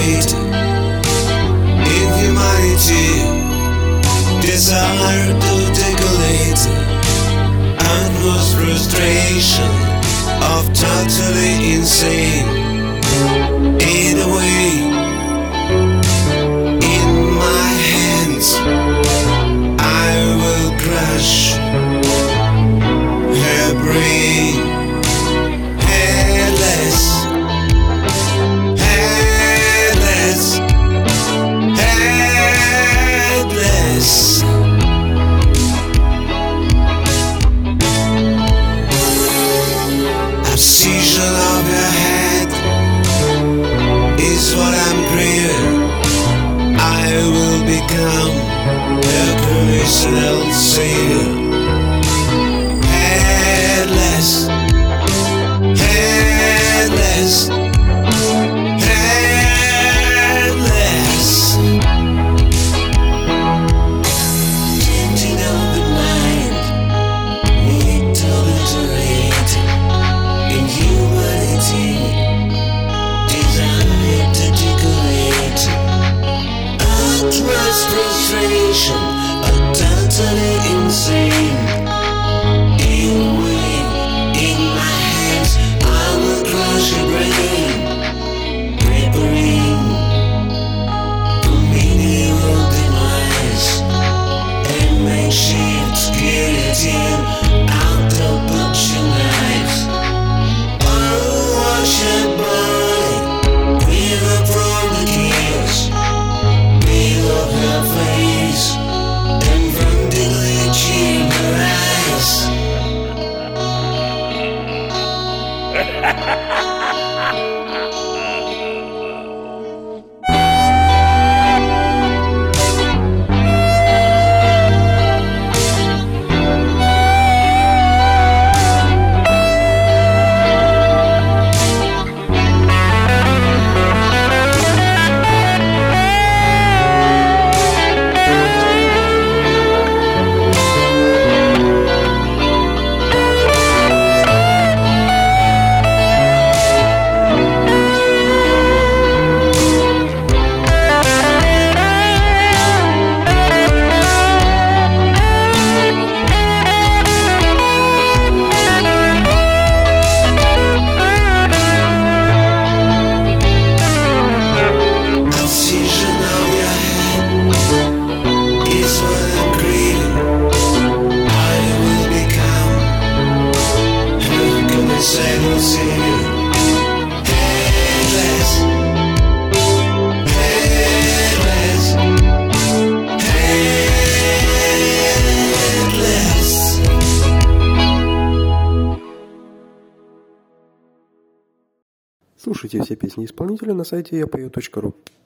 great in humanity, desire to decolate, utmost frustration of totally insane. In a way, in my hands, I will crush her brain. Headless, headless, headless. Abscission of your head is what I'm craving. I will become a personal savior. Headless, headless, headless. Changing of the mind, need to literate in humanity, desire to decorate, utmost frustration, a totally insane. In a way, in my hands, I will crush your brain, preparing for medieval demise, and makeshift guillotine out of butcher knives. Wash your body, breathe up from the gears, breathe up her face, and frantically cheat her eyes. Слушайте все песни исполнителя на сайте yapeo.ru.